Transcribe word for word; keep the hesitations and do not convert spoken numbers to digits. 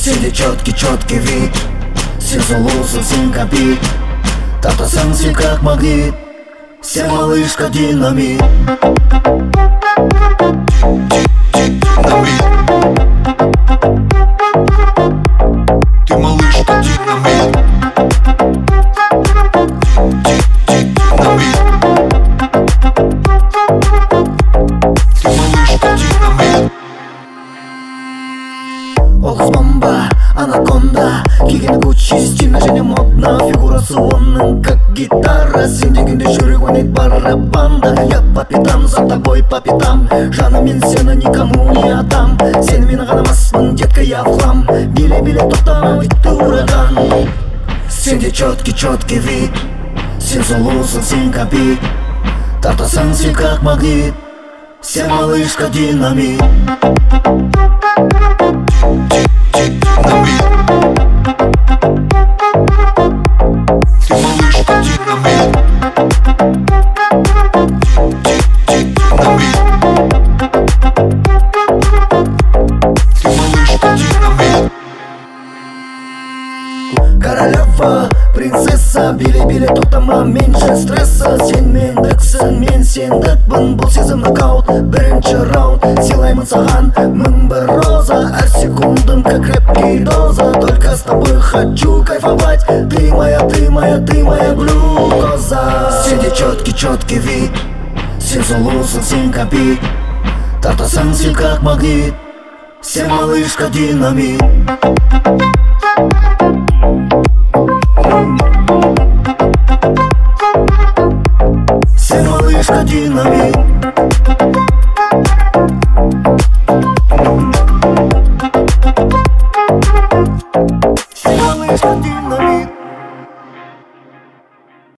Сенде четкий-четкий вид, все золото, всем копит. Тата санкции как магнит, все малышка динамит. Динамит. Ты малышка динамит. Динамит. Ты малышка динамит. Олдос бомба, анаконда, киген Гуччи, стильно және модно, фигурасы оның как гитара. Сен дегенде жүрек ойнайды барабанда. Я по пятам, за тобой по пятам, жаным мен сені никому не отдам. Сені мені ғанамаспын, детка, я в хлам. Биле-биле тоқтама, бітті ураган. Сенде четкий-четкий вид, сен сұлусың, сен копит. Тартасың сен как магнит, сен малышка динамит. Динамит. Ты малышка динамит. Динамит. Ты малышка динамит. Королева, принцесса, биле-биле тоқтама, меньше стресса. Сен мендіксің, мен сендікпін, бұл сезім нокаут. Бірінші раунд, сыйлаймын саған мың бір роза. Әр секундым как крепкий доза, только с тобой хочу кайфовать. Ты моя, ты моя, ты моя глюкоза. Сенде четкий-четкий вид, сен сұлусың, сен копит. Тартасың сен как магнит, сен малышка динамит. Сен малышка динамит. Сен малышка динамит.